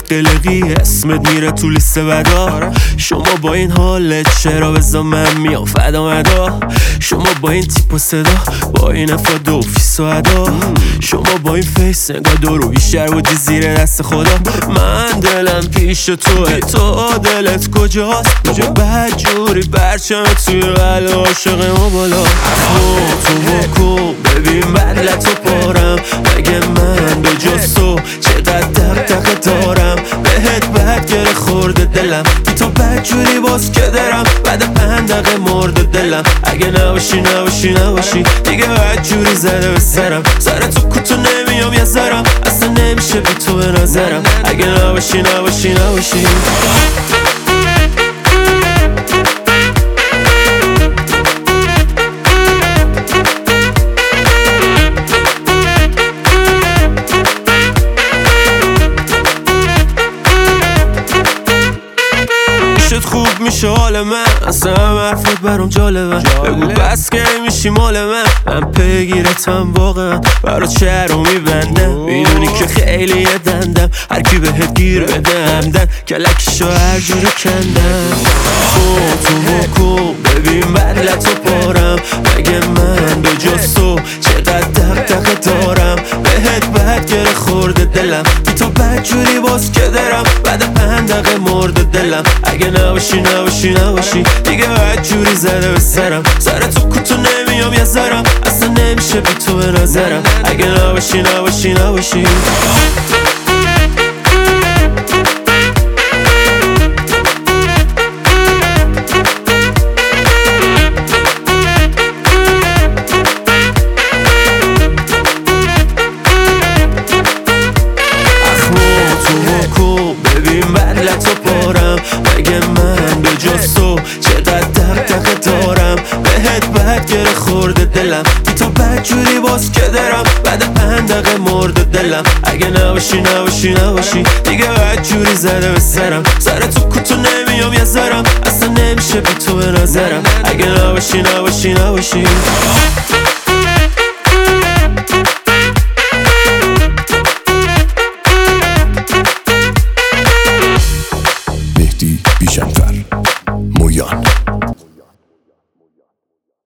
قلقی اسمت میره تو لیست بدا. شما با این حالت چرا بزا من میام فدا مدا. شما با این تیپ و صدا، با این افاد و فیس و ادا، شما با این فیس انگار دورو بیشتر بودی زیر دست خدا. من دلم پیش توه، تو دلت کجاست؟ بابا بدجوری برچم توی قلب عاشق ما بالا. تو بکن ببین بدلتو پارم، مگه من به جز تو چقدر دقدقه دارم. بهت بد گره خورده دلم، بی تو بدجوری باز که درم. بعد 5 دقیقه مرده دلم، اگه نباشی نباشی نباشی دیگه بدجوری زده به سرم. سر تو کوتو نمیام یه ذرم، اصلا نمیشه بی تو به نظرم. اگه نباشی نباشی نباشی خوب میشه حال من، اصلا هم حرفت برام جالبه. بگو بس که میشی مال من پیگیرتم واقعا. برا چرا میبندم، میدونی که خیلی دندم. هر کی بهت گیر بده همدن، کلکشو هر جوری کندم. تو بکن ببین بدلتو پارم، مگه من به جز تو چقدر دقدقه دارم. بهت بد گره خورده دلم، بی تو بدجوری باز که درم. بعد 5 دقیقه مرده دلم، اگه نباشی نباشی نباشی دیگه بدجوری زده به سرم. سر تو کوتو نمیام یه ذرم، اصلا نمیشه بی تو به نظرم. اگه نباشی نباشی نباشی بدلتو پارم، مگه من به جز تو چقدر دقدقه دارم. بهت بد گره خورده دلم، بی تو بدجوری باز که درم. بعد 5 دقیقه مرده دلم، اگه نباشی نباشی نباشی دیگه بدجوری زده به سرم. سر تو کوتو نمیام یه ذرم، اصلا نمیشه بی تو به نظرم. اگه نباشی نباشی نباشی